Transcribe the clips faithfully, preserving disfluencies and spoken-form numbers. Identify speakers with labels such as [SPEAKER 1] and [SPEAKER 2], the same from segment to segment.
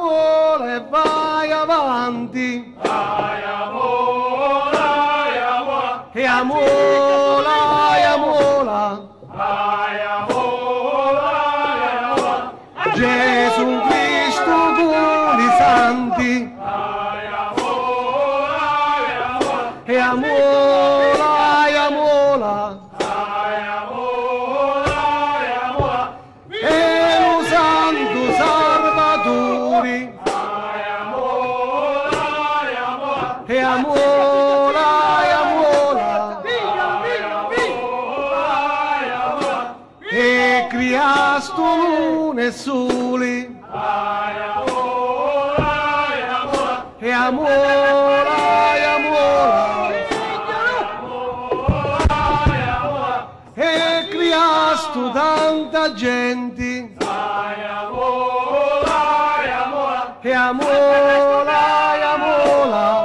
[SPEAKER 1] vola e vai avanti.
[SPEAKER 2] Vai a vola, vai a vola.
[SPEAKER 1] E amola, e amola.
[SPEAKER 2] Vai a vola, vai a vola.
[SPEAKER 1] Gesù Cristo con i santi.
[SPEAKER 2] Vai a vola, vai a vola.
[SPEAKER 1] E amola, e amola.
[SPEAKER 2] Vai a vola, vai a vola.
[SPEAKER 1] E lo santo Salvatore.
[SPEAKER 2] Vai a vola, vai a vola.
[SPEAKER 1] E amola, e amola. E criasto lune e sole.
[SPEAKER 2] Vai a vola, vai a vola.
[SPEAKER 1] E amola, e amola. E criasto tanta gente.
[SPEAKER 2] Vai a vola, vai a vola.
[SPEAKER 1] E amola, e amola.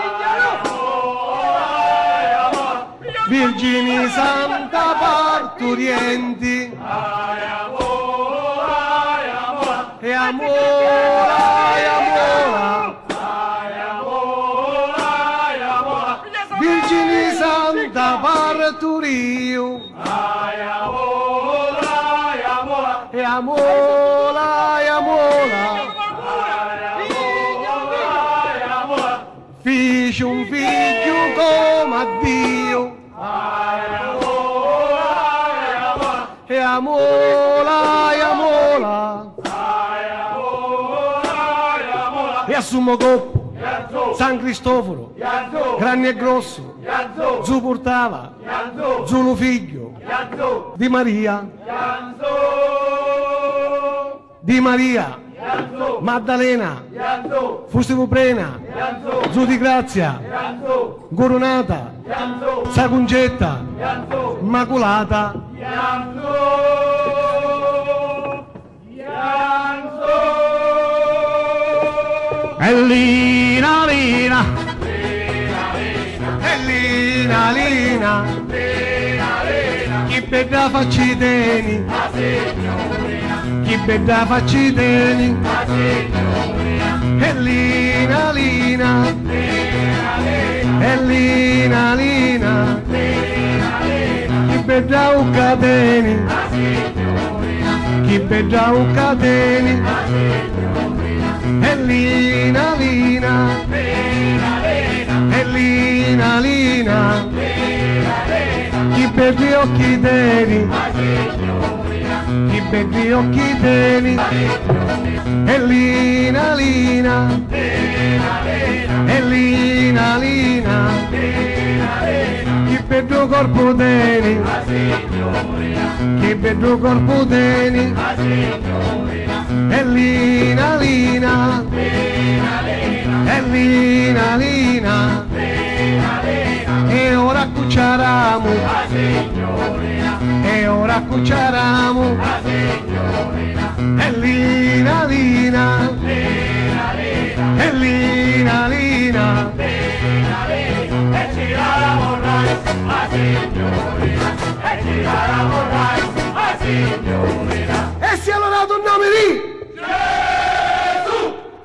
[SPEAKER 1] Virgini Santa Parturienti.
[SPEAKER 2] Vai a vola, vai a vola.
[SPEAKER 1] E amola, e amola.
[SPEAKER 2] Vai a vola, vai a vola.
[SPEAKER 1] Virgini Santa Parturio.
[SPEAKER 2] Vai a vola, vai a vola.
[SPEAKER 1] E amola, e amola.
[SPEAKER 2] Vai a vola.
[SPEAKER 1] Fece un figlio come a Dio.
[SPEAKER 2] Vai a vola, vai a vola.
[SPEAKER 1] E amola, e amola.
[SPEAKER 2] Vai a vola, vai a vola.
[SPEAKER 1] E assumo coppo.
[SPEAKER 2] Ianzo,
[SPEAKER 1] San Cristoforo.
[SPEAKER 2] Ianzo,
[SPEAKER 1] Grande e grosso.
[SPEAKER 2] Ianzo,
[SPEAKER 1] Zu portava.
[SPEAKER 2] Ianzo,
[SPEAKER 1] Zulu figlio.
[SPEAKER 2] Ianzo,
[SPEAKER 1] Di Maria.
[SPEAKER 2] Ianzo,
[SPEAKER 1] Di Maria.
[SPEAKER 2] Ianzo,
[SPEAKER 1] Maddalena.
[SPEAKER 2] Ianzo,
[SPEAKER 1] Fusti Puprena.
[SPEAKER 2] Ianzo,
[SPEAKER 1] Zu di Grazia.
[SPEAKER 2] Ianzo,
[SPEAKER 1] Coronata.
[SPEAKER 2] Ianzo,
[SPEAKER 1] Sacungetta.
[SPEAKER 2] Ianzo,
[SPEAKER 1] Immacolata.
[SPEAKER 2] Ianzo, Ianzo,
[SPEAKER 1] E Lina, Lina. E Lina, Lina. Chi bella facci teni.
[SPEAKER 2] la signorina,
[SPEAKER 1] Chi bella facci teni.
[SPEAKER 2] la signorina,
[SPEAKER 1] E Lina, Lina.
[SPEAKER 2] Lina, Lina,
[SPEAKER 1] E Lina, Lina.
[SPEAKER 2] Lina, Lina,
[SPEAKER 1] Chi bella uccateni.
[SPEAKER 2] la signorina,
[SPEAKER 1] Chi bella uccateni.
[SPEAKER 2] la signorina,
[SPEAKER 1] E Lina, Lina.
[SPEAKER 2] Lina, Lina,
[SPEAKER 1] E Lina, Lina.
[SPEAKER 2] Lina, Lina,
[SPEAKER 1] Chi belli occhi teni.
[SPEAKER 2] la signorina,
[SPEAKER 1] Chi belli occhi teni. E Lina, Lina.
[SPEAKER 2] Lina, Lina,
[SPEAKER 1] E Lina, Lina.
[SPEAKER 2] Lina, Lina,
[SPEAKER 1] Chi bello corpo teni.
[SPEAKER 2] la signorina,
[SPEAKER 1] Chi bello corpo teni.
[SPEAKER 2] la signorina,
[SPEAKER 1] E Lina, Lina.
[SPEAKER 2] Lina, Lina,
[SPEAKER 1] E Lina, Lina.
[SPEAKER 2] Lina, Lina,
[SPEAKER 1] E ora cucciaramo.
[SPEAKER 2] la signorina,
[SPEAKER 1] E ora cucciaramo.
[SPEAKER 2] la signorina,
[SPEAKER 1] E Lina, Lina.
[SPEAKER 2] Lina, Lina,
[SPEAKER 1] E Lina, Lina.
[SPEAKER 2] Lina, Lina, e ci la vorrai, la signorina, e ci la vorrai, la signorina.